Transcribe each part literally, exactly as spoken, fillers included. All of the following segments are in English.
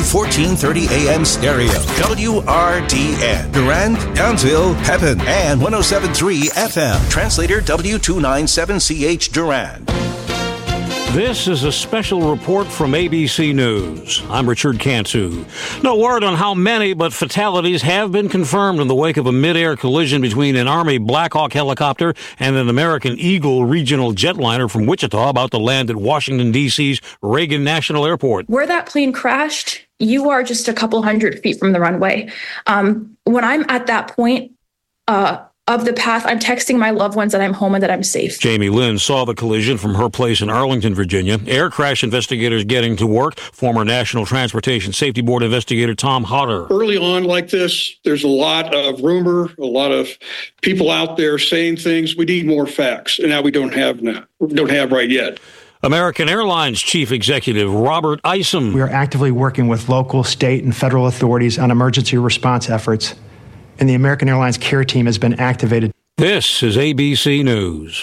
fourteen thirty A M stereo. W R D N. Durand, Townsville, Pepin, and one oh seven point three F M. Translator W two ninety-seven C H Durand. This is a special report from A B C News. I'm Richard Cantu. No word on how many, but fatalities have been confirmed in the wake of a mid-air collision between an Army Black Hawk helicopter and an American Eagle regional jetliner from Wichita about to land at Washington, D C's Reagan National Airport. Where that plane crashed, you are just a couple hundred feet from the runway. Um, when I'm at that point, uh, of the path, I'm texting my loved ones that I'm home and that I'm safe. Jamie Lynn saw the collision from her place in Arlington, Virginia. Air crash investigators getting to work. Former National Transportation Safety Board investigator Tom Hodder. Early on like this, there's a lot of rumor, a lot of people out there saying things. We need more facts, and now we don't have now. We don't have right yet. American Airlines Chief Executive Robert Isom. We are actively working with local, state, and federal authorities on emergency response efforts, and the American Airlines care team has been activated. This is A B C News.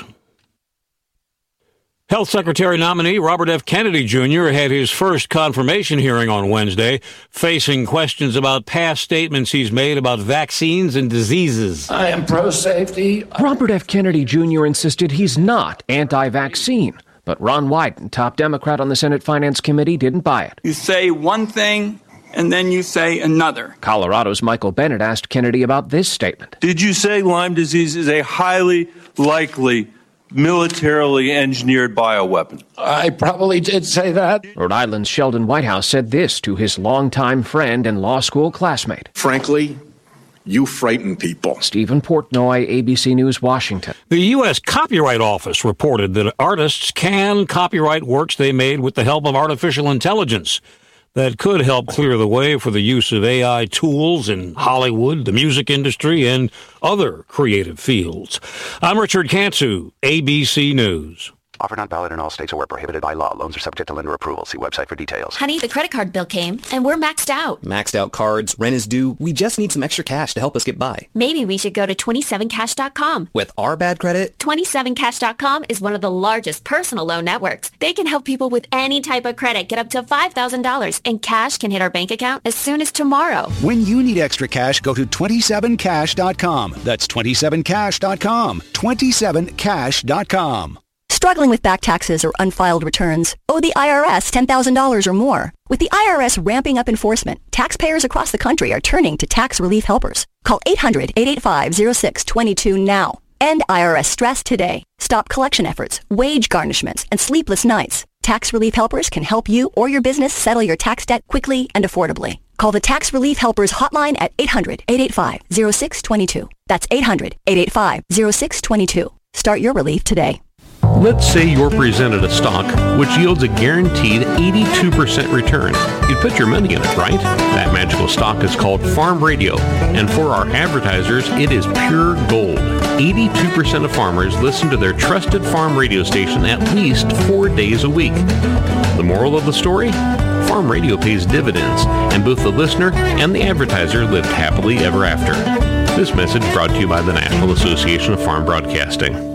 Health Secretary nominee Robert F. Kennedy Junior had his first confirmation hearing on Wednesday, facing questions about past statements he's made about vaccines and diseases. I am pro-safety. Robert F. Kennedy Junior insisted he's not anti-vaccine, but Ron Wyden, top Democrat on the Senate Finance Committee, didn't buy it. You say one thing, and then you say another. Colorado's Michael Bennett asked Kennedy about this statement. Did you say Lyme disease is a highly likely militarily engineered bioweapon? I probably did say that. Rhode Island's Sheldon Whitehouse said this to his longtime friend and law school classmate. Frankly, you frighten people. Stephen Portnoy, A B C News, Washington. The U S Copyright Office reported that artists can copyright works they made with the help of artificial intelligence. That could help clear the way for the use of A I tools in Hollywood, the music industry, and other creative fields. I'm Richard Cantu, A B C News. Offer not valid in all states or where prohibited by law. Loans are subject to lender approval. See website for details. Honey, the credit card bill came, and we're maxed out. Maxed out cards, rent is due. We just need some extra cash to help us get by. Maybe we should go to twenty-seven cash dot com. With our bad credit? twenty-seven cash dot com is one of the largest personal loan networks. They can help people with any type of credit get up to five thousand dollars, and cash can hit our bank account as soon as tomorrow. When you need extra cash, go to twenty-seven cash dot com. That's twenty-seven cash dot com. twenty-seven cash dot com. Struggling with back taxes or unfiled returns? Owe the I R S ten thousand dollars or more? With the I R S ramping up enforcement, taxpayers across the country are turning to tax relief helpers. Call eight hundred, eight eight five, oh six two two now. End I R S stress today. Stop collection efforts, wage garnishments, and sleepless nights. Tax relief helpers can help you or your business settle your tax debt quickly and affordably. Call the Tax Relief Helpers hotline at eight hundred, eight eight five, oh six two two. That's eight hundred, eight eight five, oh six two two. Start your relief today. Let's say you're presented a stock which yields a guaranteed eighty-two percent return. You'd put your money in it, right? That magical stock is called Farm Radio, and for our advertisers, it is pure gold. eighty-two percent of farmers listen to their trusted farm radio station at least four days a week. The moral of the story? Farm Radio pays dividends, and both the listener and the advertiser lived happily ever after. This message brought to you by the National Association of Farm Broadcasting.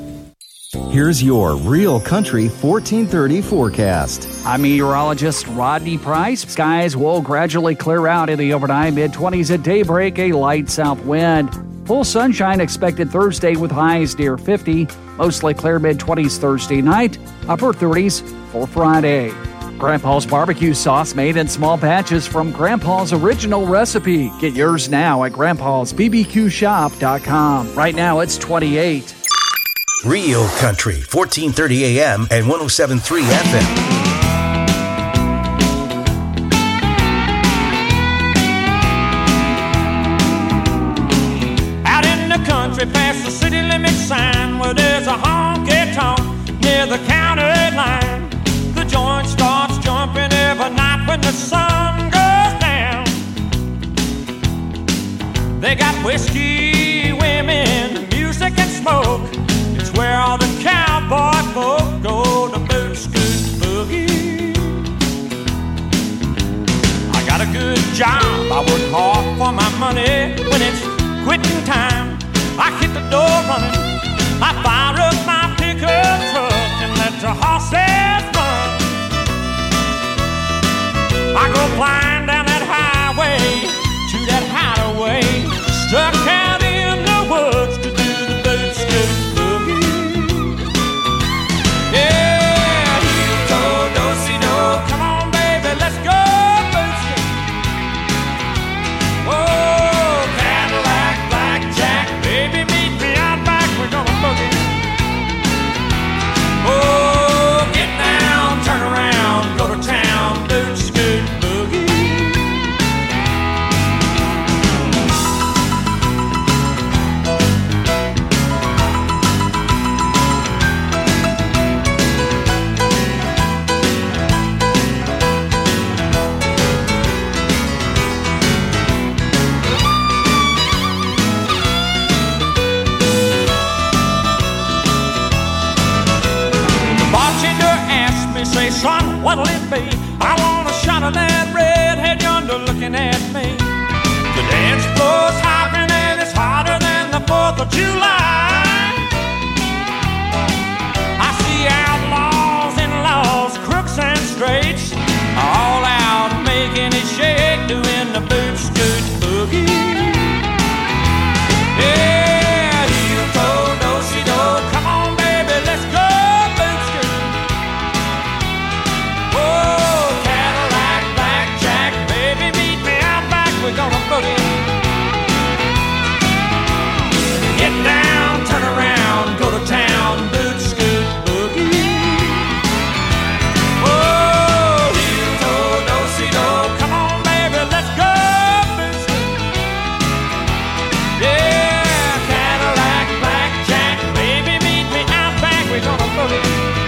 Here's your Real Country fourteen thirty forecast. I'm meteorologist Rodney Price. Skies will gradually clear out in the overnight, mid-twenties at daybreak, a light south wind. Full sunshine expected Thursday with highs near fifty. Mostly clear mid-twenties Thursday night, upper thirties for Friday. Grandpa's barbecue sauce made in small batches from Grandpa's original recipe. Get yours now at grandpas b b q shop dot com. Right now it's twenty-eight. Real Country, fourteen thirty A M and one oh seven point three F M. Out in the country past the city limit sign where there's a honky-tonk near the county line. The joint starts jumping every night when the sun goes down. They got whiskey, women, music and smoke. It's where all the cowboy folk go to boot scoot boogie. I got a good job, I work hard for my money. When it's quitting time, I hit the door running. I fire up my pickup truck and let the horses run. I go flying down that highway to that hideaway, stuck out in the woods to do the boot scoot boogie. Yeah, heel toe, do-si-do, come on baby, let's go boot scoot. Oh, Cadillac, blackjack, baby meet me out back, we're gonna boogie. Oh, get down, turn around, go to town, boot scoot boogie. Say, son, what'll it be? I want a shot of that redhead yonder looking at me. The dance floor's hopping and it's hotter than the fourth of July. I see outlaws and laws, crooks and straights, all out making it shake, doing the boot scoot boogie. Yeah, heel toe, do-si-do, come on baby, let's go. We're gonna boogie. Get down, turn around, go to town, boot scoot boogie. Oh, heel toe, do-si-do, come on baby, let's go boot scoot. Yeah, Cadillac, blackjack, baby meet me out back, we're gonna boogie.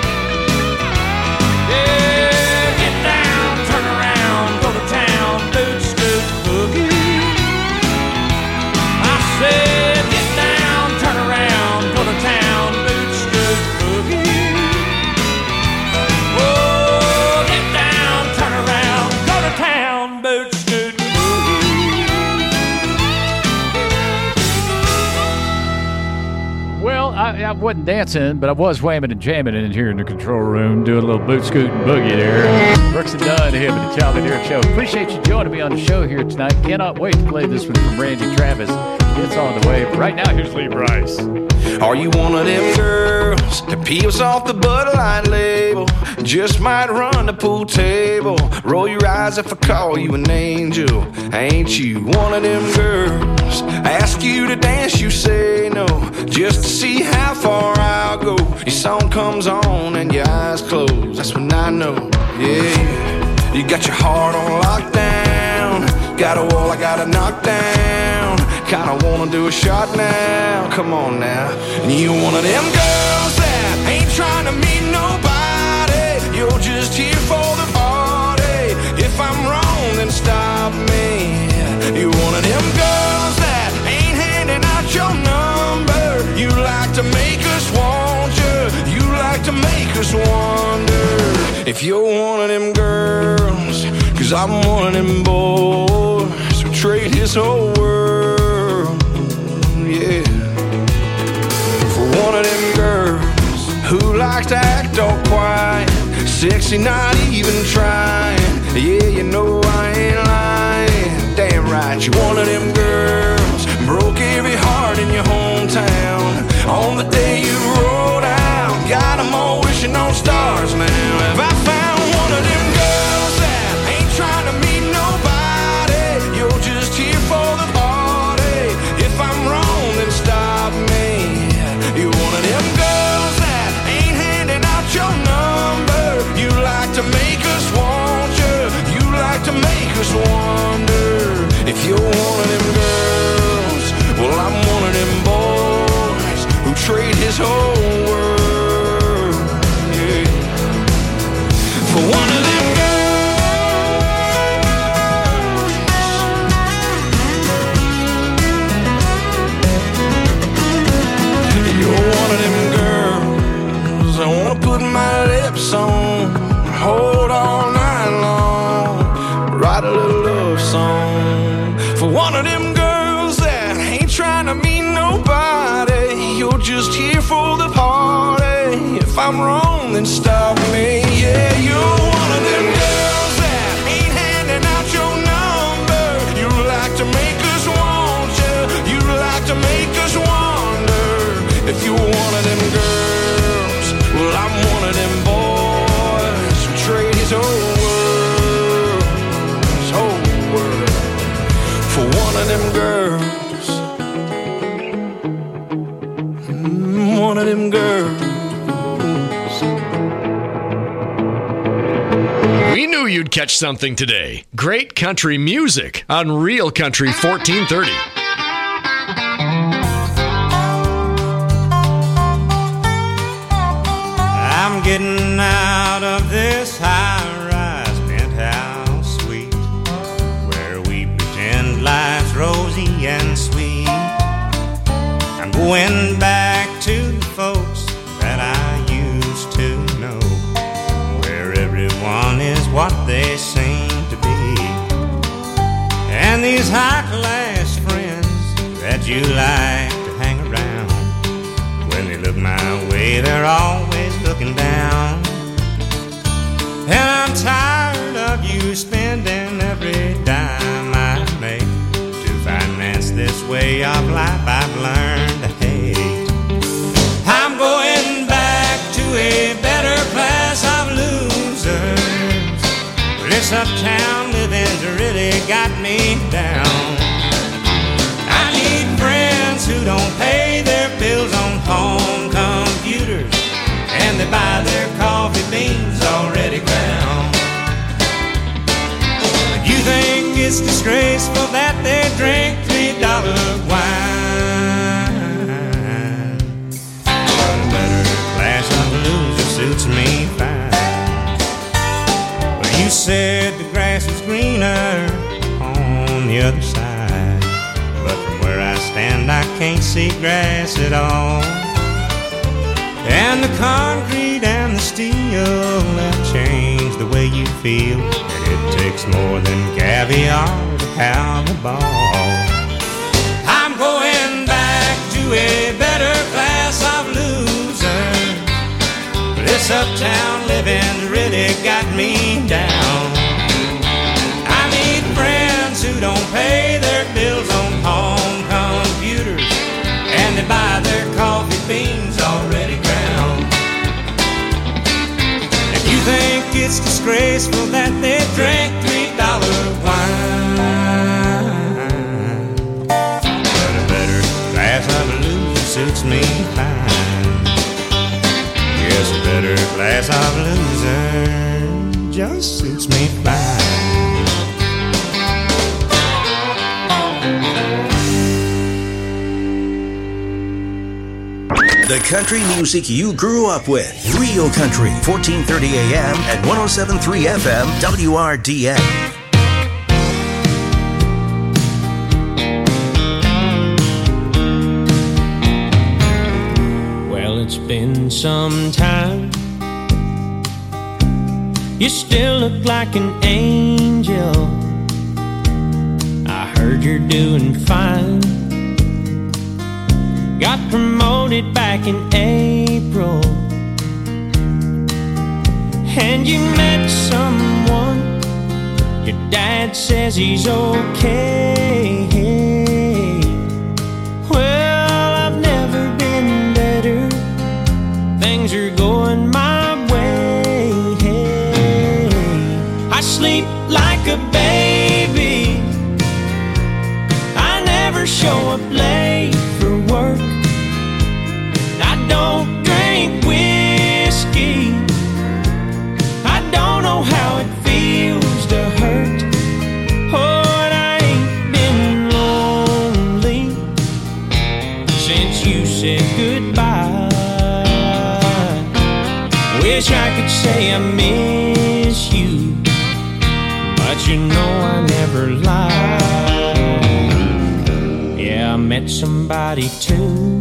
Yeah, get down, turn around, go to town, boot scoot boogie. I said, get down, turn around, go to town, boot scoot boogie. Oh, get down, turn around, go to town, boot scoot boogie. Well, I, I wasn't dancing, but I was whamming and jamming in here in the control room, doing a little boot scoot and boogie there. Brooks and Dunn here with the Charlie Derrick Show. Appreciate you joining me on the show here tonight. Cannot wait to play this one from Randy Travis. It's on the way. But right now, here's Lee Brice. Are you one of them girls that peels off the Bud Light label? Just might run the pool table. Roll your eyes if I call you an angel. Ain't you one of them girls? Ask you to dance, you say no. Just to see how far I'll go. Your song comes on and your eyes close. That's when I know, yeah. You got your heart on lockdown. Got a wall I gotta knock down. Kinda wanna do a shot now. Come on now. You one of them girls that ain't trying to meet nobody. You're just here for the party. If I'm wrong, then stop me. You one of them girls that ain't handing out your number. You like to make us want you. You like to make us wonder if you're one of them girls. Cause I'm one of them boys who trade his whole world, yeah, for one of them girls who like to act all quiet, sexy, not even trying. Yeah, you know I ain't lying. Damn right, you're one of them girls broke every heart in your hometown on the day you rolled out. Got them all wishing on stars now. Have I found one of them girls that ain't trying to meet nobody? You're just here for the party. If I'm wrong, then stop me. You're one of them girls that ain't handing out your number. You like to make us want you. You like to make us wonder if you're one of them girls. Well, I'm one of them boys who trade his whole world, yeah, for one of them girls. You're one of them girls I wanna put my lips on, hold all night long, write a little love song for one of them girls that ain't trying to meet nobody. You're just here for the party. If I'm wrong, then stop me. Yeah, you're one of them girls that ain't handing you'd catch something today. Great country music on Real Country fourteen thirty. I'm getting out of this high-rise penthouse suite where we pretend life's rosy and sweet. I'm going back to the folks that I used to know, where everyone is what they seem to be. And these high-class friends that you like to hang around, when they look my way, they're always looking down. And I'm tired of you spending every dime I make to finance this way of life I've learned to hate. I'm going back to a better class of losers. This uptown living's really got me down. I need friends who don't pay their bills on home computers, and they buy their coffee beans already ground. You think it's disgraceful that they drink three dollar wine? But a better class of loser suits me fine. Well, you said the grass was greener on the other side, but from where I stand I can't see grass at all. And the concrete and the steel have changed the way you feel, and it takes more than caviar to have a ball. I'm going back to a better class of losers. This uptown living's really got me down. I need friends who don't pay their bills on home computers, and they buy their coffee beans already ground. If you think it's disgraceful that they drink three dollar wine, but a better class of loser suits me fine. Yes, a better class of loser just suits me fine. The country music you grew up with. Real Country, fourteen thirty A M and one oh seven point three F M, W R D N. Well, it's been some time. You still look like an angel. I heard you're doing fine. Got promoted back in April, and you met someone. Your dad says he's okay. Well, I've never been better. Things are going my way. I sleep like a baby. I never show up late for work. I don't drink whiskey. I don't know how it feels to hurt. Oh, and I ain't been lonely since you said goodbye. Wish I could say I miss you, but you know I never lie. Yeah, I met somebody too.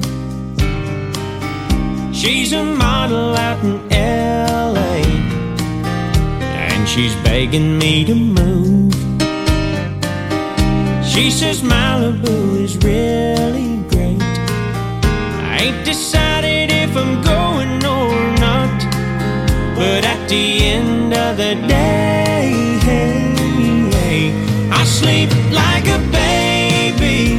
She's a model out in L A, and she's begging me to move. She says Malibu is really great. I ain't decided if I'm going or not, but at the end of the day, I sleep like a baby.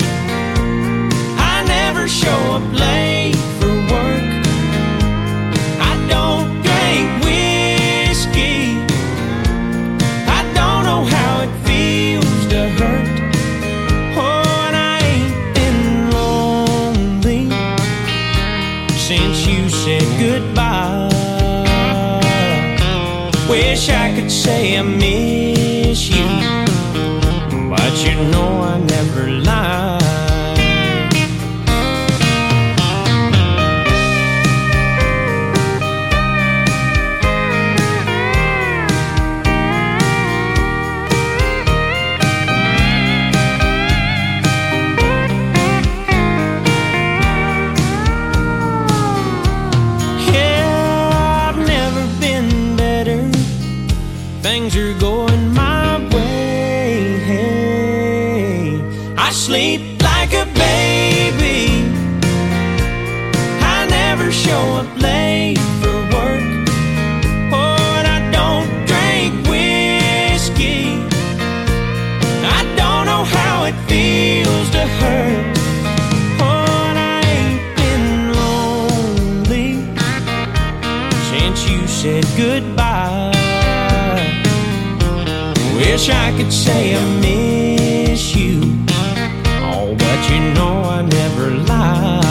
I never show up late for work. I don't drink whiskey. I don't know how it feels to hurt. Oh, and I ain't been lonely since you said goodbye. Wish I I could say I miss you, but you know I never lie. Things are going my way. Hey, I sleep like a baby. I never show up late for work. Oh, and I don't drink whiskey. I don't know how it feels to hurt. Oh, and I ain't been lonely since you said goodbye. Wish I could say I miss you, oh, but you know I never lied.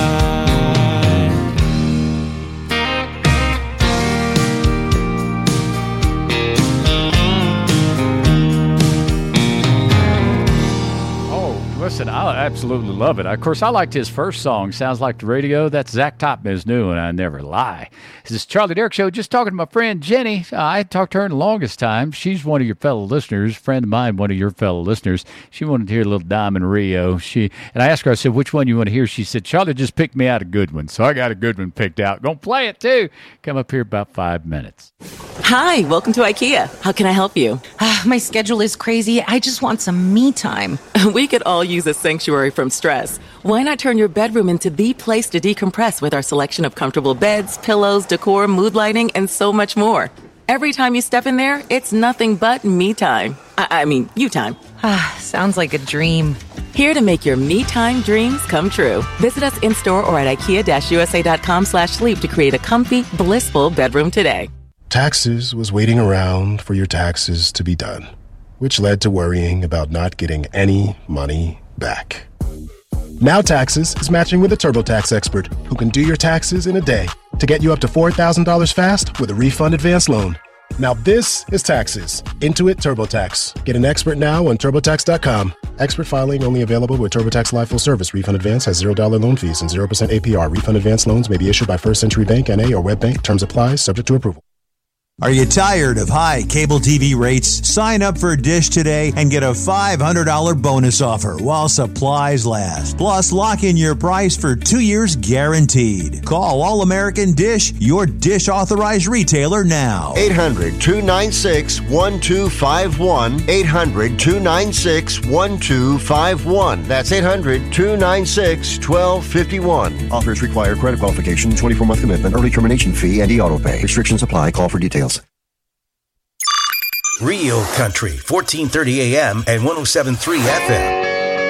Oh, listen, I absolutely love it. Of course, I liked his first song, Sounds Like the Radio. That's Zach Topman's new, and I never lie. This is Charlie Derrick Show. Just talking to my friend Jenny. Uh, I talked to her in the longest time. She's one of your fellow listeners, friend of mine, one of your fellow listeners. She wanted to hear a little Diamond Rio. She and I asked her, I said, which one you want to hear? She said, Charlie just picked me out a good one. So I got a good one picked out. Gonna play it too. Come up here about five minutes. Hi, welcome to IKEA. How can I help you? Uh, my schedule is crazy. I just want some me time. We could all use a sanctuary from stress. Why not turn your bedroom into the place to decompress with our selection of comfortable beds, pillows, decor, mood lighting, and so much more? Every time you step in there, it's nothing but me time. I, I mean, you time. Ah, sounds like a dream. Here to make your me time dreams come true. Visit us in-store or at ikea-usa.com slash sleep to create a comfy, blissful bedroom today. Taxes was waiting around for your taxes to be done, which led to worrying about not getting any money back. Now Taxes is matching with a TurboTax expert who can do your taxes in a day to get you up to four thousand dollars fast with a refund advance loan. Now this is Taxes. Intuit TurboTax. Get an expert now on TurboTax dot com. Expert filing only available with TurboTax Live Full Service. Refund advance has zero dollars loan fees and zero percent A P R. Refund advance loans may be issued by First Century Bank, N A or WebBank. Terms apply. Subject to approval. Are you tired of high cable T V rates? Sign up for Dish today and get a five hundred dollars bonus offer while supplies last. Plus, lock in your price for two years guaranteed. Call All American Dish, your Dish authorized retailer now. eight hundred, two nine six, one two five one. eight hundred, two nine six, one two five one. That's eight hundred, two nine six, one two five one. Offers require credit qualification, twenty-four month commitment, early termination fee, and e-auto pay. Restrictions apply. Call for details. Real Country, fourteen thirty A M and one oh seven point three F M.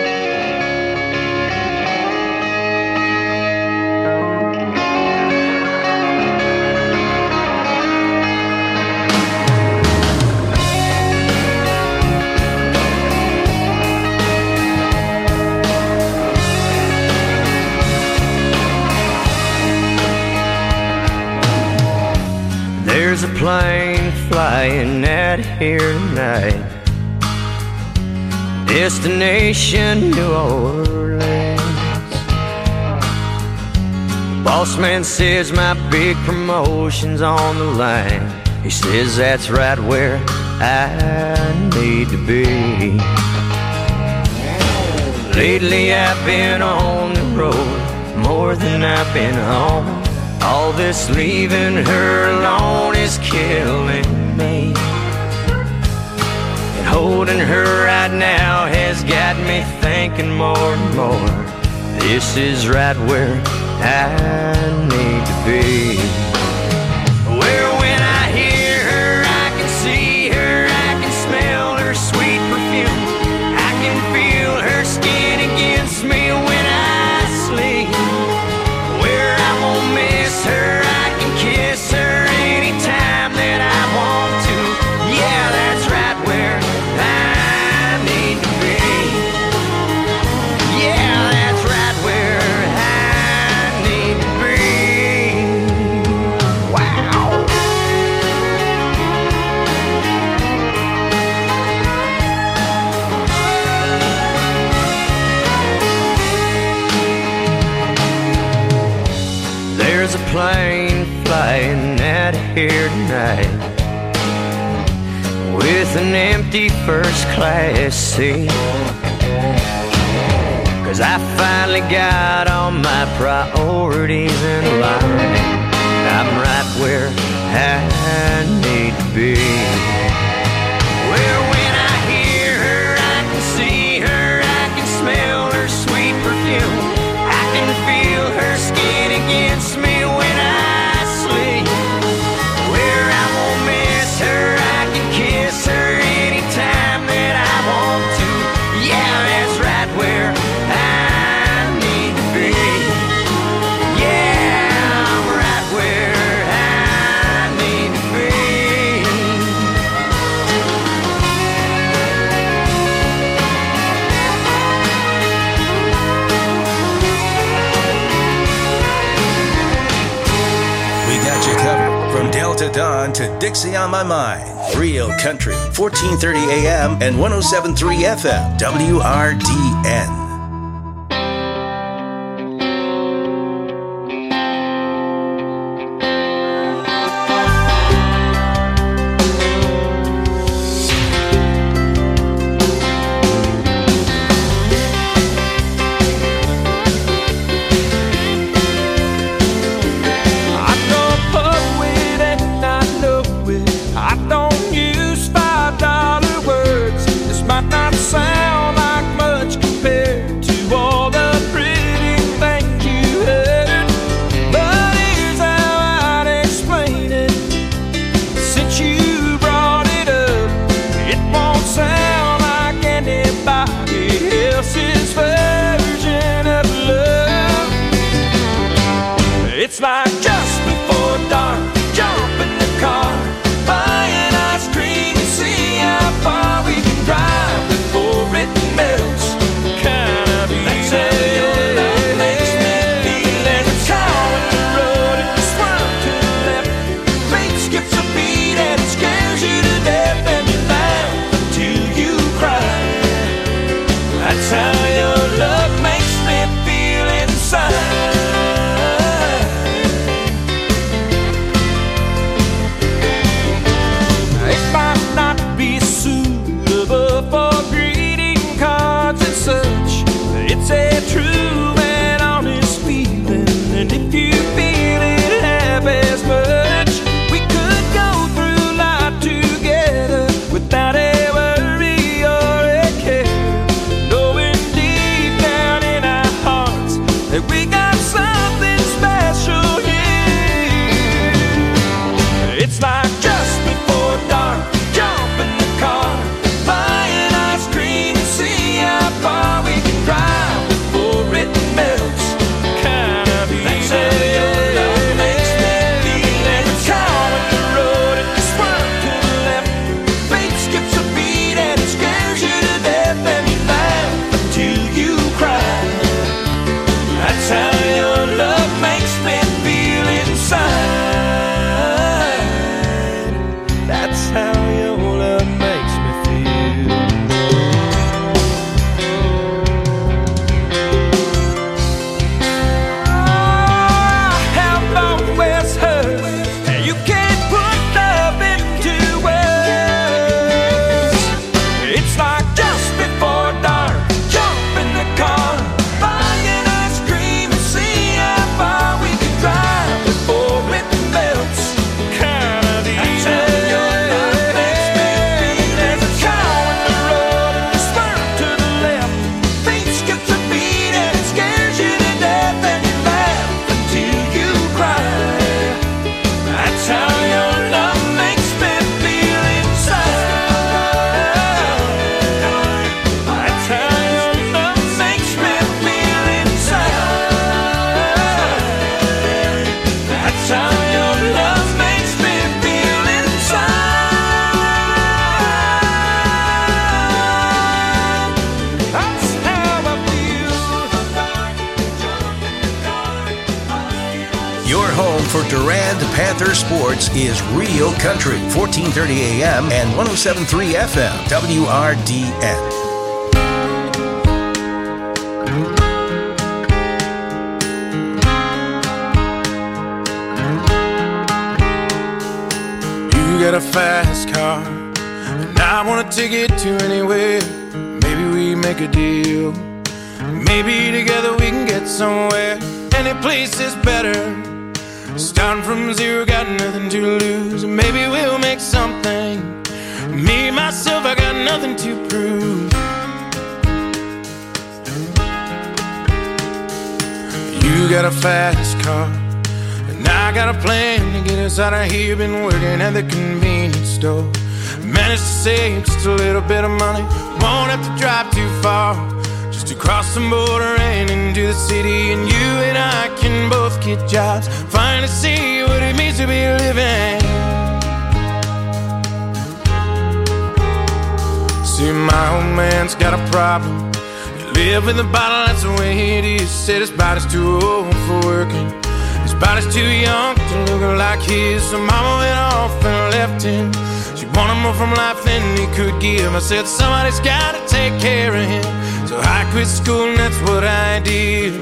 There's a plane flying out here tonight, destination New Orleans. The boss man says my big promotion's on the line. He says that's right where I need to be. Lately I've been on the road more than I've been home. All this leaving her alone is killing me. And holding her right now has got me thinking more and more. This is right where I need to be. Where when I hear her, I can see her, I can smell her sweet perfume. I can feel her skin against me when I sleep. Where I won't miss her, I can kiss her anytime that I want to. Yeah, that's right where I need to be. Yeah, that's right where I need to be. plane flying out of here tonight with an empty first class seat. Cause I finally got all my priorities in line. I'm right where I need to be. Well, when I hear her, I can see her, I can smell her sweet perfume. I can feel her skin against me when I sleep. Where I won't miss her, I can kiss her anytime that I want to. Yeah, that's right where I need to be. Yeah, I'm right where I need to be. We got you covered from Delta Dawn to Dixie on My Mind. Real Country, fourteen thirty A M and one oh seven point three F M, W R D N. I know a pub with it and I know it. I don't use five dollar words. This might not sound like much compared to all the pretty things you heard, but here's how I'd explain it. Since you brought it up, it won't sound like anybody else's version of love. It's like just before dark, jump in the car, buy an ice cream and see how far we can drive before it melts. Kind of easy. That's how your love makes me feel. And it's how on the road it can swerve to the left. Fate skips a beat and it scares you to death, and you laugh until you cry. That's how your love makes me feel inside. It might not be suitable for greeting cards and such. It's a true and honest feeling, and if you feel it half as much, we could go through life together without a worry or a care, knowing deep down in our hearts that we got something special here. It's like just before dark, jump in the car, buy an ice cream and see how far we can drive before it melts. Kind of easy. That's how your love makes me feel. And it's how on the road it can swerve to the left. Fate skips a beat and it scares you to death, and you laugh until you cry. That's how your love makes me feel inside. That's how your love makes me feel. I have always heard that you can't put love into words. It's like just before dark, jump in the car, buy an ice cream and see how far we can drive before it melts. Kind of easy. That's how your love makes me feel. There's a cow in the road and you swerve to the left. Fate skips a beat and it scares you to death, and you laugh until you cry. That's how your love makes me feel inside. That's how your love makes me feel inside. That's how your love makes me feel inside. That's how I feel. Your home for Durand Panther Sports is Real Country, fourteen thirty A M and one oh seven point three F M, W R D N. got a fast car, and I want to take it to anywhere. Maybe we make a deal. Maybe together we can get somewhere. Any place is better. Starting from zero, got nothing to lose. Maybe we'll make something. Me, myself, I got nothing to prove. You got a fast car, and I got a plan to get us out of here. Been working at the convenience store. Managed to save just a little bit of money. Won't have to drive too far, just to cross the border and into the city. And you and I can both get jobs, finally see what it means to be living. See, my old man's got a problem. He live with a bottle, that's the way it is. Said his body's too old for working, his body's too young to look like his. So mama went off and left him. She wanted more from life than he could give. I said somebody's gotta take care of him. So I quit school and that's what I did.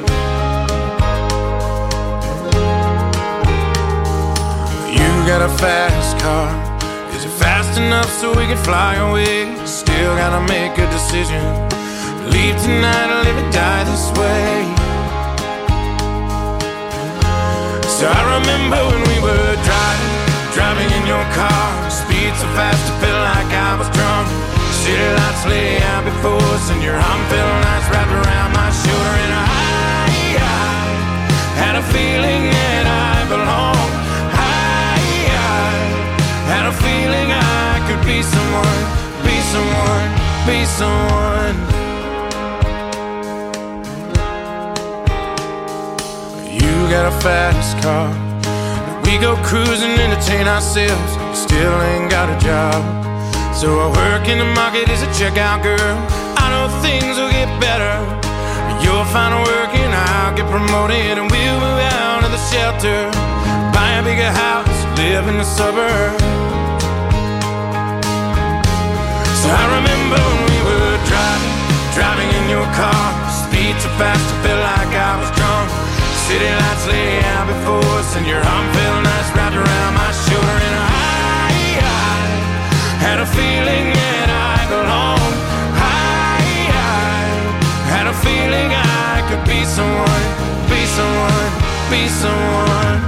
You got a fast car. Is it fast enough so we can fly away? Still gotta make a decision. Leave tonight or live and die this way. So I remember when we were driving, driving in your car. Speed so fast I felt like I was drunk. City lights lay out before us, and your arm felt nice wrapped around my shoulder. And I, I had a feeling that I belonged. I, I had a feeling I could be someone, be someone, be someone. You got a fast car. We go cruising, entertain ourselves. Still ain't got a job. So I work in the market as a checkout girl. I know things will get better. You'll find work and I'll get promoted, and we'll move out of the shelter, buy a bigger house, live in the suburbs. So I remember when we were driving, driving in your car. Speed so fast I felt like I was drunk. City lights lay out before us, and your arm felt nice wrapped around my shoulder. And I, I had a feeling that I belonged. I, I had a feeling I could be someone, be someone, be someone.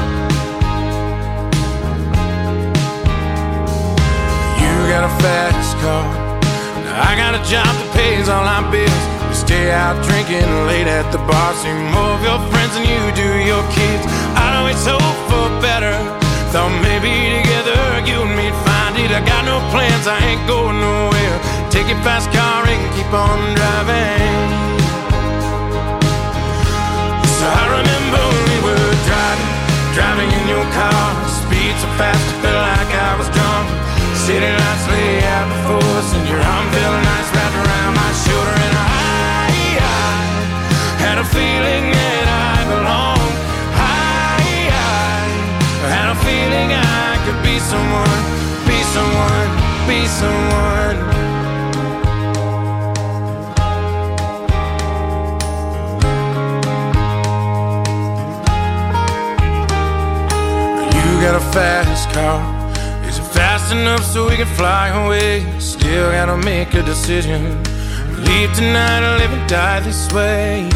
You got a fast car. Now I got a job that pays all our bills. Stay out drinking late at the bar. See more of your friends than you do your kids. I'd always hope for better. Thought maybe together you and me'd find it. I got no plans, I ain't going nowhere. Take your fast car and keep on driving. So I remember when we were driving, driving in your car. Speed so fast I felt like I was drunk. City lights lay out before us, and your arm felt nice wrapped around my shoulder. And I had a feeling that I belonged. I, I had a feeling I could be someone, be someone, be someone. You got a fast car. Is it fast enough so we can fly away? Still gotta make a decision. Leave tonight or live and die this way.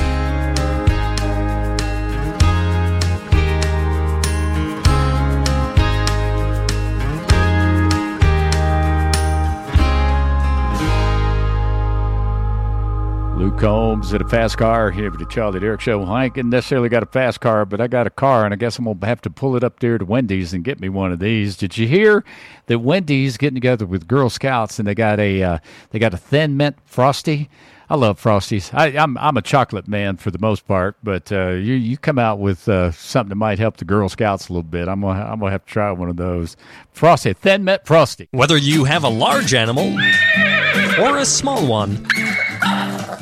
Luke Combs at a fast car here at the Charlie Derrick Show. I ain't necessarily got a fast car, but I got a car, and I guess I'm going to have to pull it up there to Wendy's and get me one of these. Did you hear that Wendy's getting together with Girl Scouts, and they got a uh, they got a Thin Mint Frosty? I love Frosties. I, I'm I'm a chocolate man for the most part, but uh, you you come out with uh, something that might help the Girl Scouts a little bit. I'm gonna I'm gonna have to try one of those. Frosty, Thin Mint Frosty. Whether you have a large animal or a small one,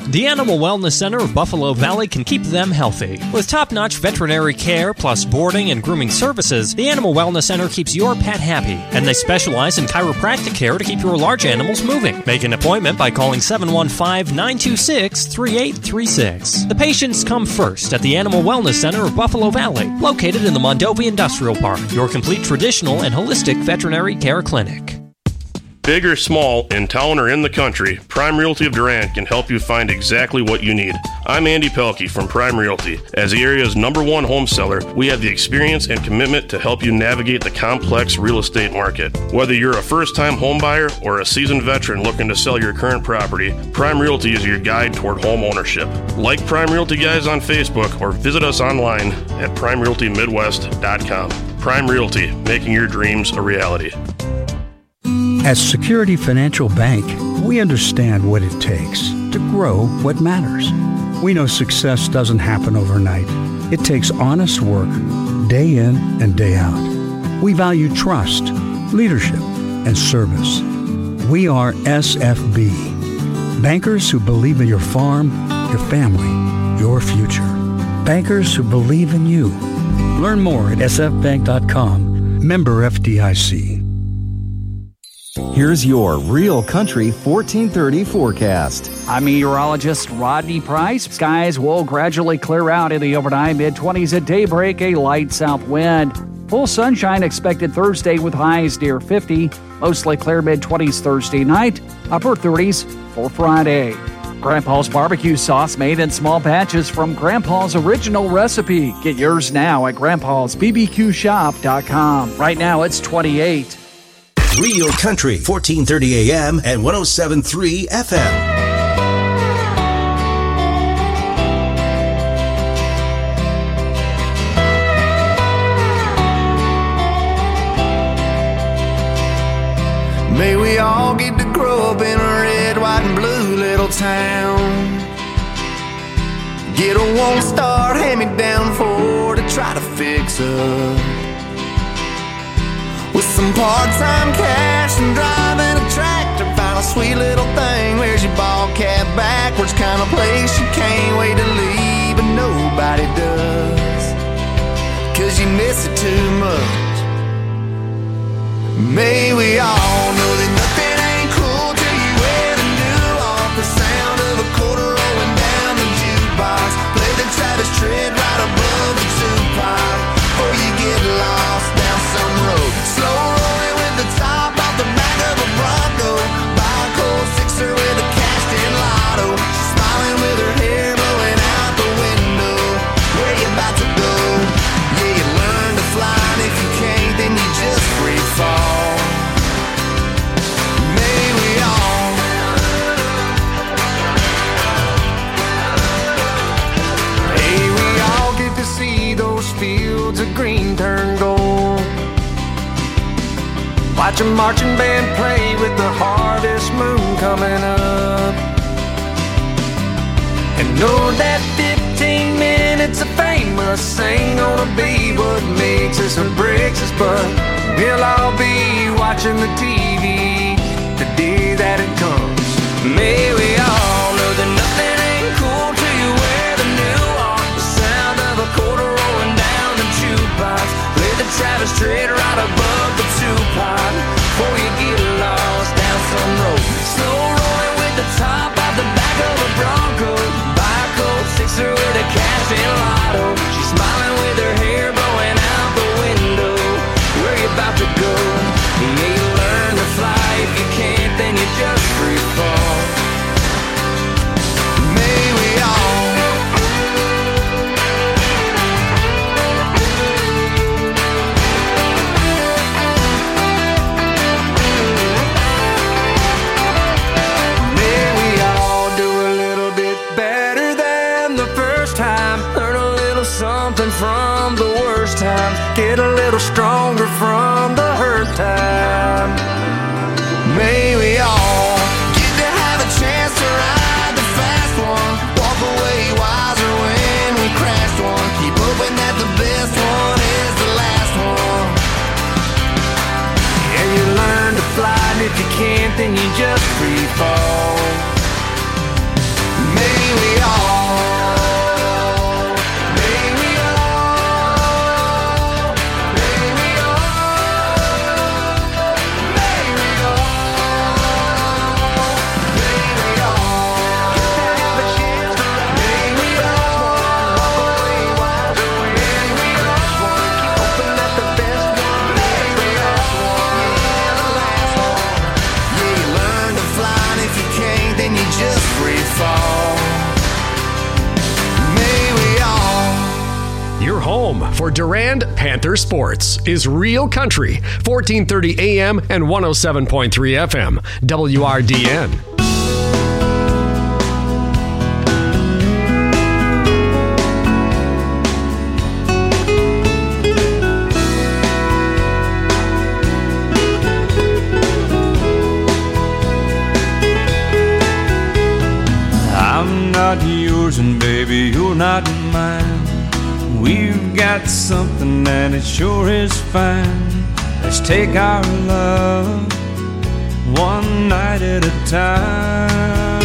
The Animal Wellness Center of Buffalo Valley can keep them healthy. With top-notch veterinary care plus boarding and grooming services, the Animal Wellness Center keeps your pet happy, and they specialize in chiropractic care to keep your large animals moving. Make an appointment by calling seven one five, nine two six, three eight three six. The patients come first at the Animal Wellness Center of Buffalo Valley, located in the Mondovi Industrial Park, your complete traditional and holistic veterinary care clinic. Big or small, in town or in the country, Prime Realty of Durant can help you find exactly what you need. I'm Andy Pelkey from Prime Realty. As the area's number one home seller, we have the experience and commitment to help you navigate the complex real estate market. Whether you're a first-time home buyer or a seasoned veteran looking to sell your current property, Prime Realty is your guide toward home ownership. Like Prime Realty Guys on Facebook or visit us online at prime realty midwest dot com. Prime Realty, making your dreams a reality. At Security Financial Bank, we understand what it takes to grow what matters. We know success doesn't happen overnight. It takes honest work, day in and day out. We value trust, leadership, and service. We are S F B, bankers who believe in your farm, your family, your future. Bankers who believe in you. Learn more at s f bank dot com. Member F D I C. Here's your Real Country fourteen thirty forecast. I'm meteorologist Rodney Price. Skies will gradually clear out in the overnight, mid-twenties at daybreak, a light south wind. Full sunshine expected Thursday with highs near fifty. Mostly clear mid-twenties Thursday night, upper thirties for Friday. Grandpa's barbecue sauce made in small batches from Grandpa's original recipe. Get yours now at grandpas b b q shop dot com. Right now it's twenty-eight. Real Country, fourteen thirty A M and one oh seven point three F M. May we all get to grow up in a red, white, and blue little town. Get a one-star hand-me-down Ford to try to fix up. With some part-time cash and driving a tractor, find a sweet little thing. Where's your ball cap backwards? Kind of place you can't wait to leave, but nobody does, 'cause you miss it too much. May we all know that nothing ain't cool till you wear the new off. The sound of a quarter rolling down the jukebox. Play the Travis Tritt right above the Tupac, or you get lost down some road. Slow rolling with the top off the back of a Bronco. Buy a cold sixer with a cashed-in lotto. She's smiling with her hair blowing out the window. Where you about to go? Yeah, you learn to fly, and if you can't, then you just free fall. May we all May we all get to see those fields of green turn gold. Watch a marching band play with the harvest moon coming up, and know that fifteen minutes of famous ain't gonna be what makes us or breaks us, but we'll all be watching the T V the day that it comes. May we all know that nothing ain't cool till you wear the new on. The sound of a quarter rolling down the jukebox. Play the Travis Tritt right above the Tupac, before you get lost down some road. Slow rolling with the top off the back of a Bronco. Buy a cold sixer with a cash-in lotto. She's smiling with her hair blowing out the window. Where you about to go? Yeah, you learn to fly. If you can't, then you just free fall. May we all May we all do a little bit better than the first time. Learn a little something from the worst times. Get a little stronger from the hurt time. May we all get to have a chance to ride the fast one. Walk away wiser when we crashed one. Keep hoping that the best one is the last one. Yeah, you learn to fly, and if you can't, then you just free fall. May for Durand Panther Sports is Real Country, fourteen thirty A M and one oh seven point three F M, W R D N. I'm not yours and baby, you're not mine. We've got something and it sure is fine. Let's take our love one night at a time.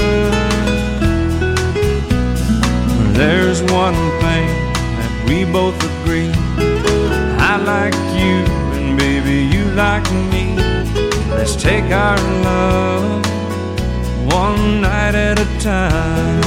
There's one thing that we both agree. I like you and baby you like me. Let's take our love one night at a time.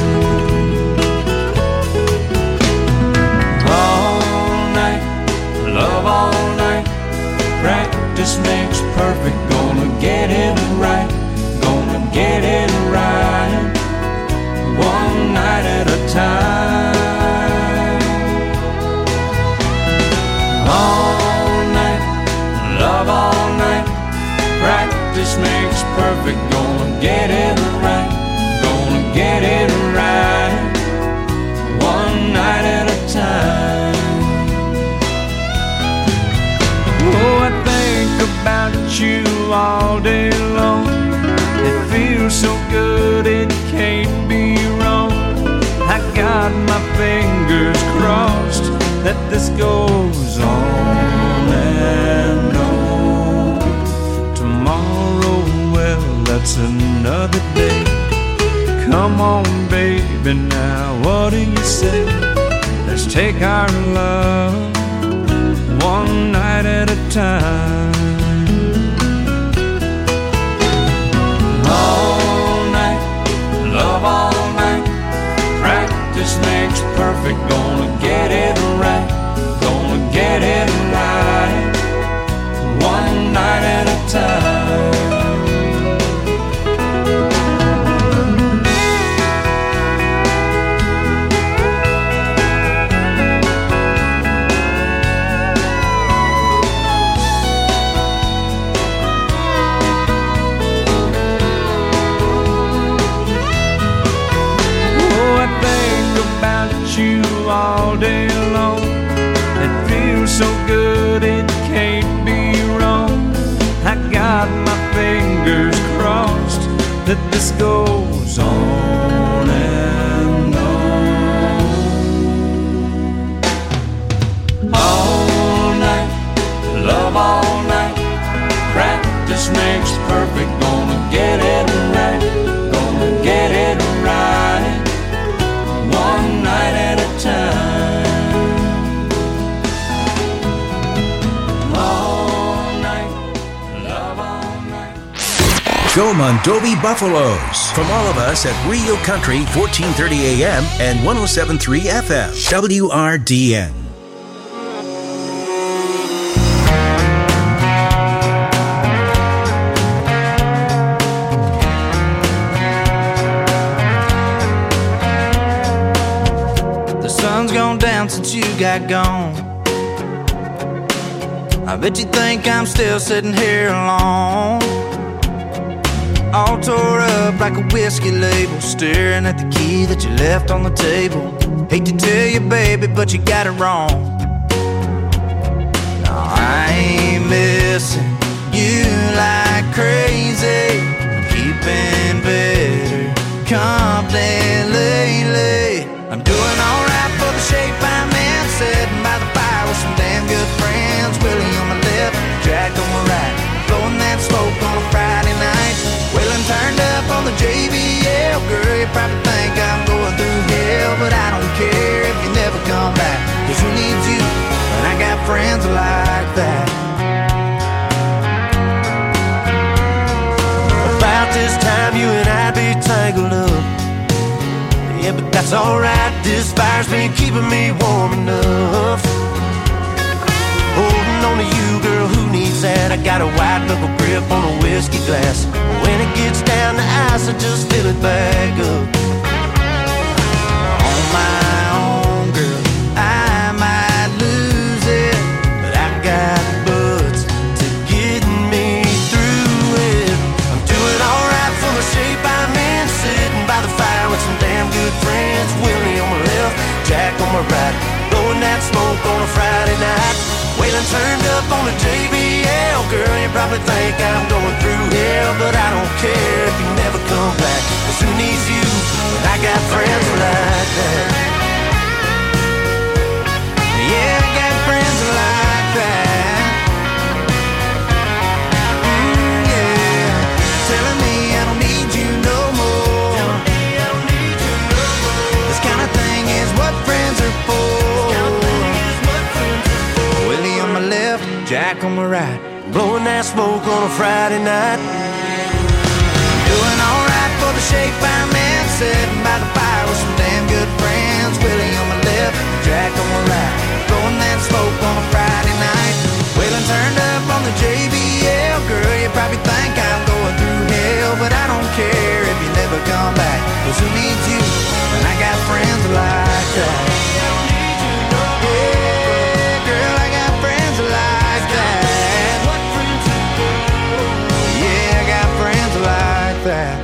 All night, love all night. Practice makes perfect. Gonna get it right. Gonna get it right. One night at a time. All night, love all night. Practice makes perfect. Gonna get it right. Gonna get it right. One night at a time. Oh, I think about you all day long. It feels so good, it can't be wrong. I got my fingers crossed that this goes on and on. Tomorrow, well, that's another day. Come on, baby, now what do you say? Let's take our love one night at a time. All night, love all night. Practice makes perfect. Gonna get it right. Gonna get it right. One night at a time. You all day long. It feels so good, it can't be wrong. I got my fingers crossed that this goes on and on. All night, love all night. Practice makes perfect. Gonna get it right. Gonna get it right. One night at a time. All night, love all night. Go Mondovi Buffaloes. From all of us at Real Country, fourteen thirty A M and one oh seven point three F M, W R D N. Since you got gone, I bet you think I'm still sitting here alone, all tore up like a whiskey label, staring at the key that you left on the table. Hate to tell you, baby, but you got it wrong. No, I ain't missing you like crazy, keeping better company lately. I'm doing alright for the shape I'm in, sitting by the fire with some damn good friends. Willie on my left, Jack on my right, blowing that smoke on a Friday night. Wheeling turned up on the J B L. Girl, you probably think I'm going through hell, but I don't care if you never come back, cause who needs you when I got friends like that? About this time you and I'd be tangled up. Yeah, but that's alright, this fire's been keeping me warm enough. Holding on to you, girl, who needs that? I got a white knuckle grip on a whiskey glass. When it gets down to ice, I just fill it back up. On my own, girl, I might lose turned up on the J B L. Girl, you probably think I'm going through hell, but I don't care if you never come back. 'Cause who needs you when I got friends like that? Yeah, I got friends like that. Mm, yeah, telling me I don't need you no more. This kind of thing is what friends are for. Willie on my left, Jack on my right, blowing that smoke on a Friday night. Doing alright for the shape I'm in, sitting by the fire with some damn good friends. Willie on my left, Jack on my right, blowing that smoke on a Friday night. Waylon turned up on the J B L. Girl, you probably think I'm going through hell, but I don't care if you never come back. 'Cause who needs you when I got friends like that? Yeah, girl, I got friends like that. Yeah, I got friends like that.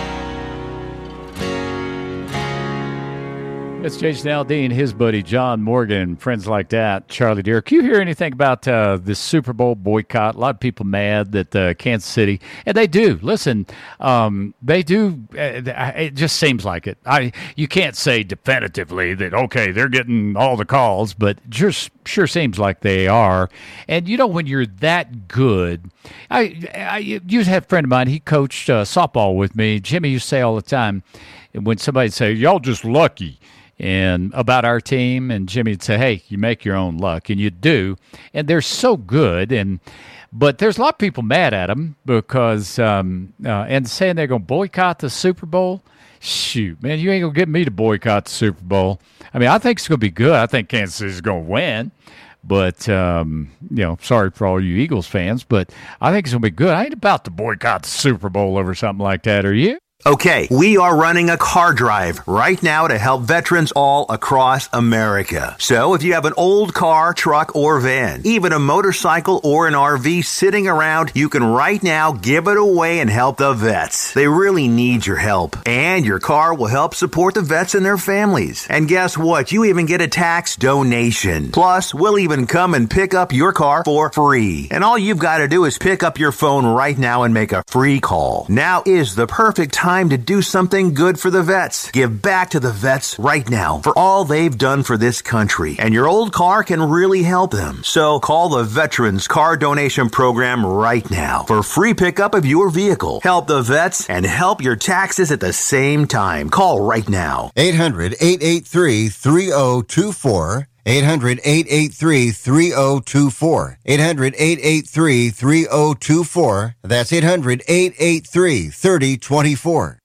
It's Jason Aldean, his buddy John Morgan, friends like that. Charlie Derrick, you hear anything about uh, this Super Bowl boycott? A lot of people mad that uh, Kansas City, and they do. Listen, um, they do. Uh, it just seems like it. I you can't say definitively that okay, they're getting all the calls, but just sure seems like they are. And you know, when you're that good, I, I used to have a friend of mine. He coached uh, softball with me. Jimmy used to say all the time, when somebody say, "Y'all just lucky," and about our team, and Jimmy would say, "Hey, you make your own luck," and you do, and they're so good. And but there's a lot of people mad at them because um, uh, and saying they're going to boycott the Super Bowl. Shoot, man, you ain't gonna get me to boycott the Super Bowl. I mean, I think it's gonna be good. I think Kansas City's gonna win. But, um, you know, sorry for all you Eagles fans, but I think it's going to be good. I ain't about to boycott the Super Bowl over something like that, are you? Okay, we are running a car drive right now to help veterans all across America. So if you have an old car, truck, or van, even a motorcycle or an R V sitting around, you can right now give it away and help the vets. They really need your help. And your car will help support the vets and their families. And guess what? You even get a tax donation. Plus, we'll even come and pick up your car for free. And all you've got to do is pick up your phone right now and make a free call. Now is the perfect time to do something good for the vets. Give back to the vets right now for all they've done for this country. And your old car can really help them. So call the Veterans Car Donation Program right now for free pickup of your vehicle. Help the vets and help your taxes at the same time. Call right now. eight hundred, eight eight three, three oh two four. eight hundred, eight eight three, three oh two four. eight hundred, eight eight three, three oh two four. That's eight hundred, eight eight three, three oh two four.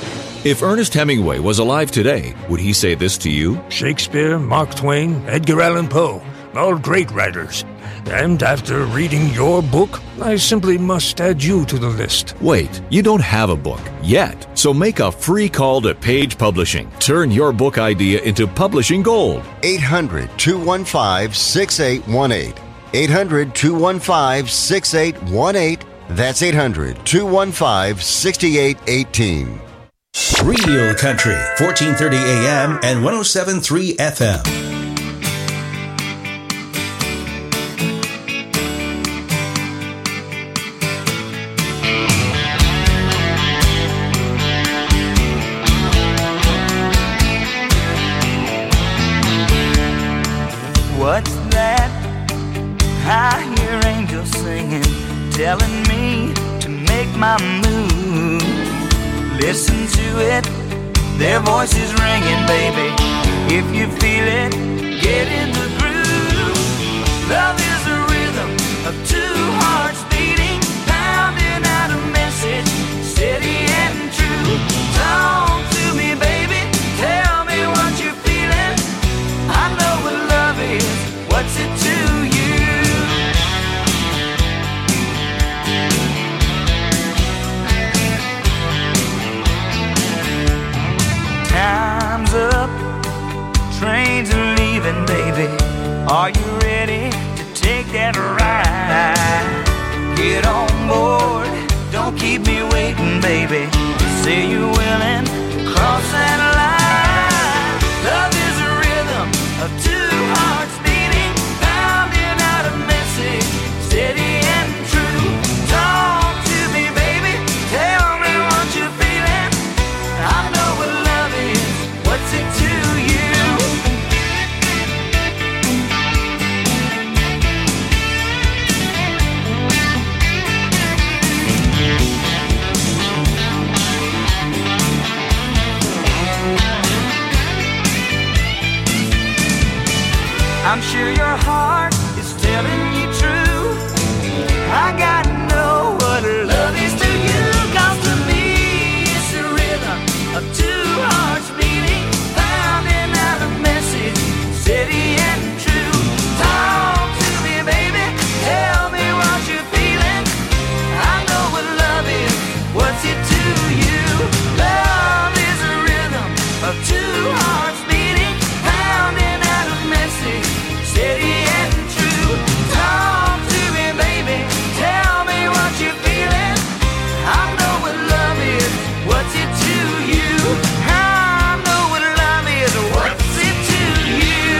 If Ernest Hemingway was alive today, would he say this to you? Shakespeare, Mark Twain, Edgar Allan Poe, all great writers. And after reading your book, I simply must add you to the list. Wait, you don't have a book yet, so make a free call to Page Publishing. Turn your book idea into publishing gold. eight hundred, two one five, six eight one eight. eight hundred, two one five, six eight one eight. That's eight hundred, two one five, six eight one eight. Real Country, fourteen thirty A M and one oh seven point three F M. What's that? I hear angels singing, telling me to make my move. Listen to it, their voices ringing, baby. If you feel it, get in the groove. Love is a rhythm of two hearts beating, pounding out a message, steady and true. Talk to me, baby, tell me what you're feeling. I know what love is, what's it to you? Time's up, trains are leaving, baby. Are you ready to take that ride? Get on board, don't keep me waiting, baby. Say you're willing to cross that line. Love is a rhythm of two hearts beating, pounding out a message. I'm sure your heart is telling you true. I gotta know what love is to you. 'Cause to me it's the rhythm of two hearts beating, pounding out a message steady and true. Talk to me, baby, tell me what you're feeling. I know what love is, what's it to you? Love is a rhythm of two hearts beating, pounding out a message steady and true. Talk to me, baby, tell me what you're feeling. I know what love is, what's it to you? I know what love is, what's it to you?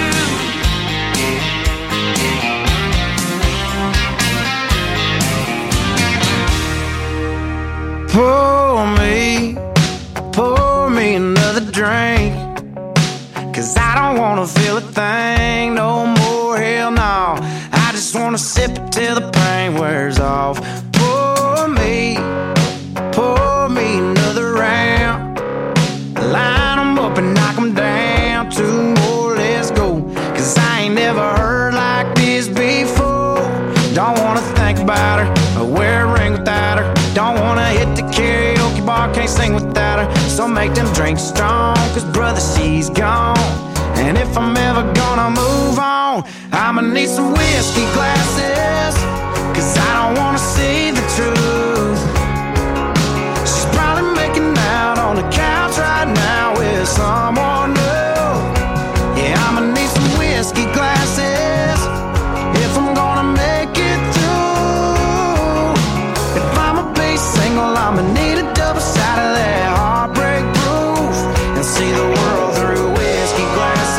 Pour me, pour me another drink, 'cause I don't wanna feel a thing no more, hell no. I just wanna sip it till the pain wears off. Pour me, pour me another round. Line 'em up and knock 'em down. Two more, let's go. 'Cause I ain't never heard like this before. Don't wanna think about her or wear a ring without her. Don't wanna hit the karaoke bar, can't sing without her. So make them drinks strong, 'cause brother, she's gone. And if I'm ever gonna move on, I'ma need some whiskey glasses, 'cause I don't wanna see the truth. She's probably making out on the couch right now with someone new. Yeah, I'ma need some whiskey glasses if I'm gonna make it through. If I'ma be single, I'ma need a double side of that heartbreak proof, and see the world through whiskey glasses.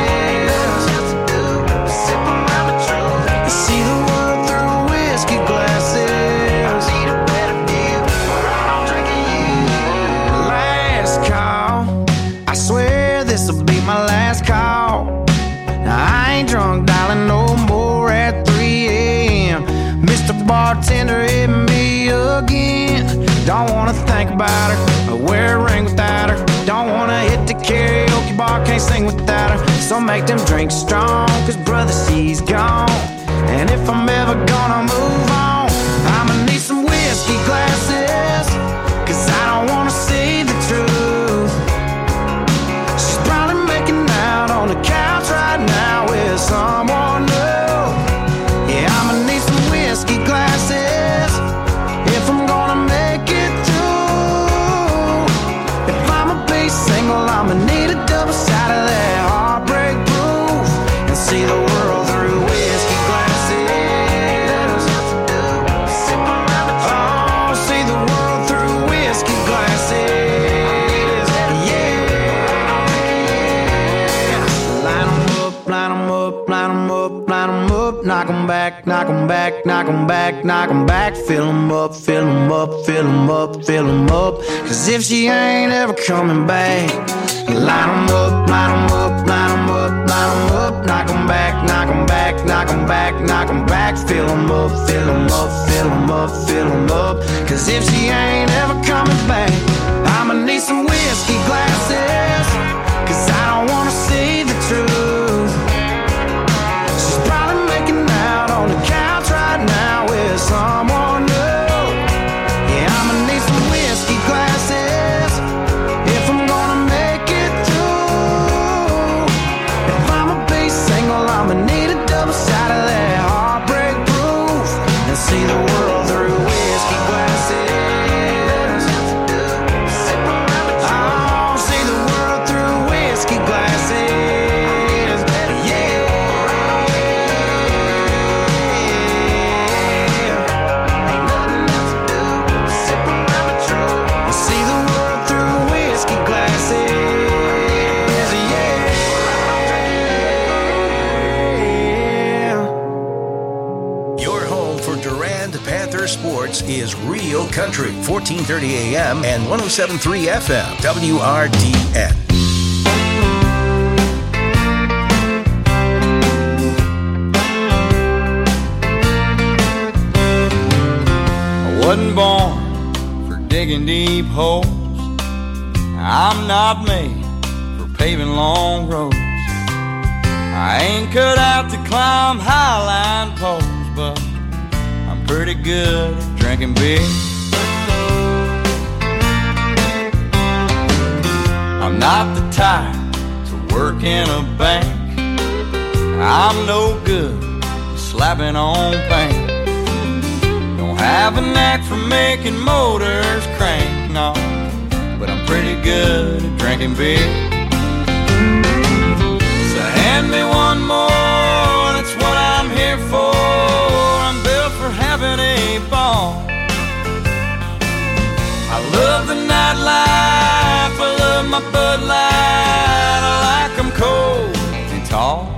Sip around the truth and see the world through whiskey glasses. I need a better view, or I'm drinking you. Last call, I swear this'll be my last call. Now I ain't drunk, darling, no more at three a.m. Mister Bartender, hit me again. Don't wanna think about her or wear a ring without her. Don't wanna hit the karaoke bar, can't sing without her. So make them drinks strong, 'cause brother, she's gone. And if I'm ever gonna move on, I'ma need some whiskey glasses, 'cause I don't wanna see the truth. She's probably making out on the couch right now with someone new. Yeah, I'ma need some whiskey glasses if I'm gonna make it through. If I'ma be single, I'ma need a double side of that heartbreak proof, and see the world through whiskey glasses. Sip around the truth. Oh, see the world through whiskey glasses. Yeah. Line 'em up, line 'em up, line 'em up, line 'em up. Knock 'em back, knock 'em back, knock 'em back, knock 'em back. Fill 'em up, fill 'em up, fill 'em up, fill 'em up. 'Cause if she ain't ever coming back, line 'em up, line 'em up, line 'em up, line 'em up. Knock 'em back, knock 'em back, knock 'em back, knock 'em back. Fill 'em up, fill 'em up, fill 'em up, fill em up. 'Cause if she ain't ever coming back, I'ma need some whiskey glasses, 'cause I don't wanna see the truth. She's probably making out on the couch right now with someone new. Yeah, I'ma need some whiskey glasses if I'm gonna make it through. If I'ma be single, I'ma need a double side of that heartbreak proof, and see the world through whiskey glasses. Oh, see the world through whiskey glasses. Yeah. Ain't nothing else to do. Sip around the truth and see the world through whiskey glasses. Yeah. Your home for Durand Panther sports is Real Country, fourteen thirty A M and one oh seven point three F M, W R D N. I wasn't born for digging deep holes. I'm not made for paving long roads. I ain't cut out to climb highline poles, but I'm pretty good at drinking beer. I'm not the type to work in a bank. I'm no good at slapping on paint. Don't have a knack for making motors crank, no, but I'm pretty good at drinking beer. So hand me one more, that's what I'm here for. I'm built for having a ball. I love the nightlife, I love my Bud Light. I like them cold and tall.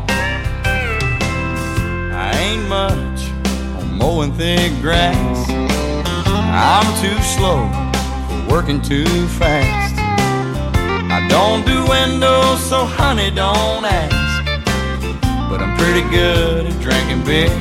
I ain't much on mowing thick grass. I'm too slow for working too fast. I don't do windows, so honey, don't ask. But I'm pretty good at drinking beer.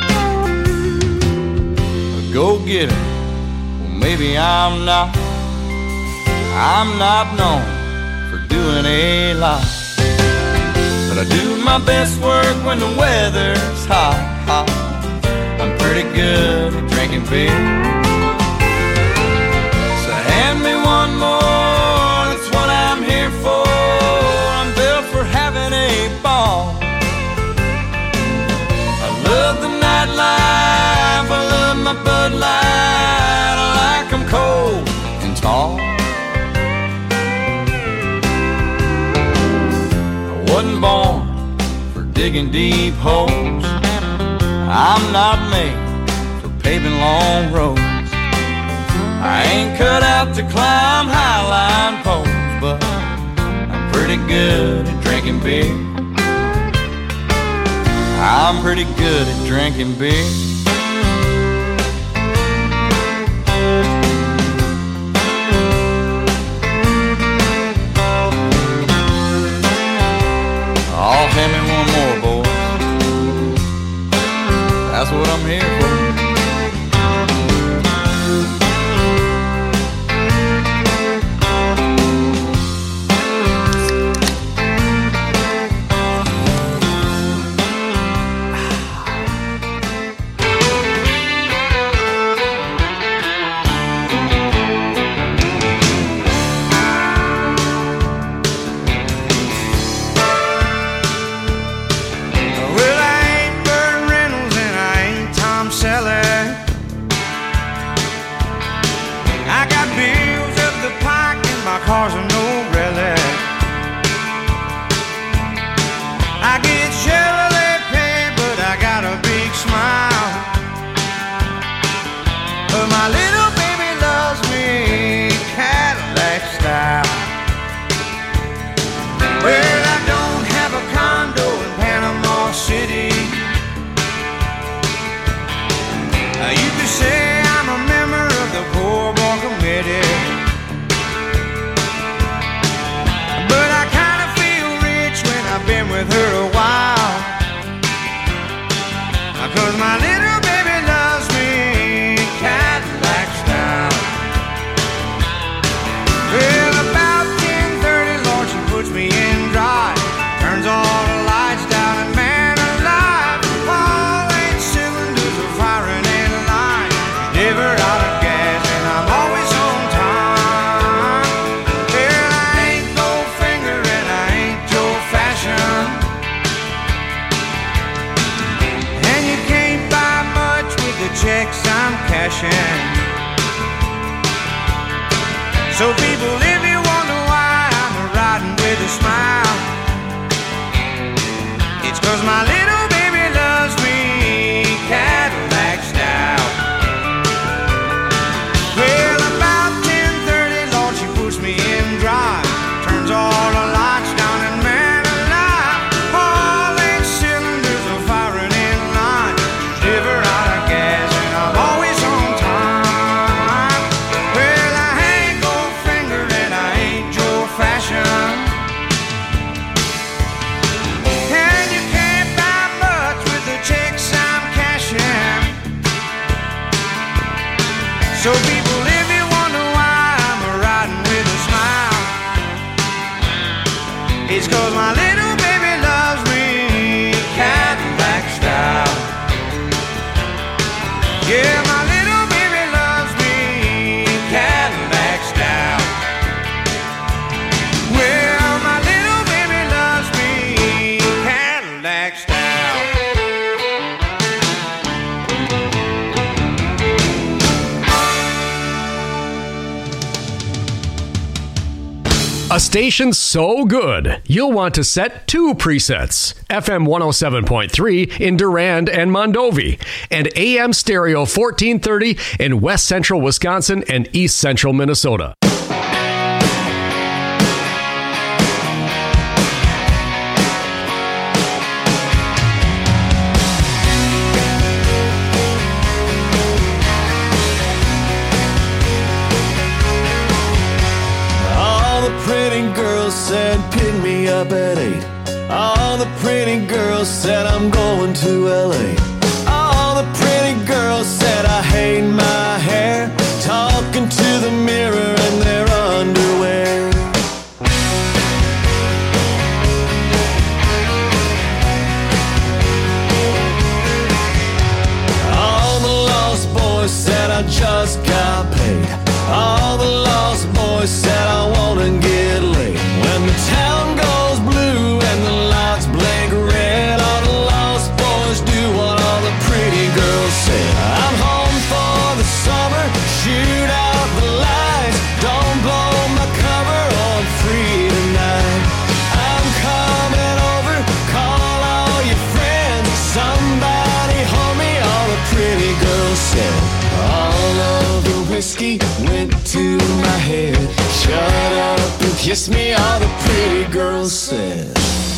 A go-getter, well maybe I'm not. I'm not known for doing a lot, but I do my best work when the weather's hot, hot. I'm pretty good at drinking beer. So hand me one more, that's what I'm here for. I'm built for having a ball. I love the nightlife, I love my Bud Light. I like them cold and tall. Wasn't born for digging deep holes. I'm not made for paving long roads. I ain't cut out to climb highline poles, but I'm pretty good at drinking beer. I'm pretty good at drinking beer. Oh, hand me one more, boys. That's what I'm here for. Cars are no relic. I get Chevrolet pay, but I got a big smile. But my little baby loves me Cadillac style. Well, I don't have a condo in Panama City. Uh, you could say I'm a member of the Poor Boy Committee. Been with her a while, 'cause my little baby loves me Cadillac style. Well, about ten thirty, Lord, she puts me in drive, turns all the lights down, and man alive, all eight cylinders are firing in line. Never out of gas, and I'm always on time. Well, I ain't Goldfinger and I ain't Joe Fashion, and you can't buy much with the checks I'm cashing. So people, if you wonder why I'm riding with a smile, it's 'cause my little baby loves me Cadillac style. Well, about ten thirty, Lord, she puts me in drive, turns all the lights down, and man alive, all eight cylinders are firing in line. Never out of gas, and I'm always on time. Well, I ain't Goldfinger and I ain't Joe Fashion, and you can't buy much with the checks I'm cashing. So people, if you wonder why I'm riding with a smile, it's 'cause my little baby loves me A station so good, you'll want to set two presets. F M one oh seven point three in Durand and Mondovi, and A M Stereo fourteen thirty in West Central Wisconsin and East Central Minnesota. Said pick me up at eight. All the pretty girls said I'm going to L A. All the pretty girls said I hate my hair, talking to the mirror in their underwear. All the lost boys said I just got paid. All the lost boys said I wanna get laid. When the town goes blue and the lights blink red, all the lost boys do what all the pretty girls say. I'm home for the summer, shoot out the lights, don't blow my cover, I'm free tonight. I'm coming over, call all your friends, somebody hold me, all the pretty girls said. All of the whiskey went to my head. Shut up and kiss me, all the pretty girls said.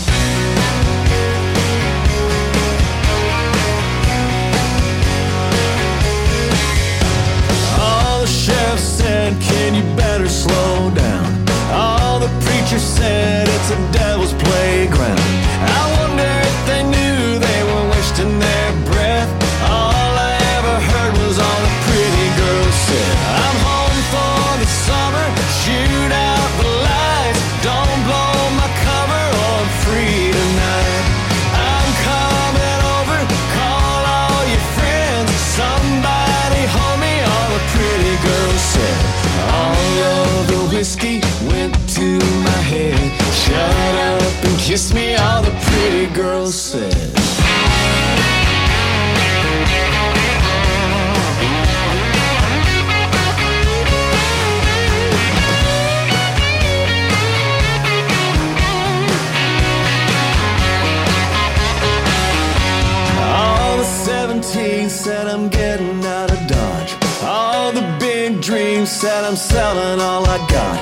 All the sheriff said, can you better slow down? All the preachers said, it's a devil's playground. I wonder if they knew they were wasting their breath. All I ever heard was all the pretty girls said. I'm home for the summer, shoot out the lights, don't blow my cover, I'm free tonight. I'm coming over, call all your friends, somebody hold me, all the pretty girls said. All of the whiskey went to my head. Shut up and kiss me, all the pretty girls said. seventeen said I'm getting out of Dodge. All the big dreams said I'm selling all I got.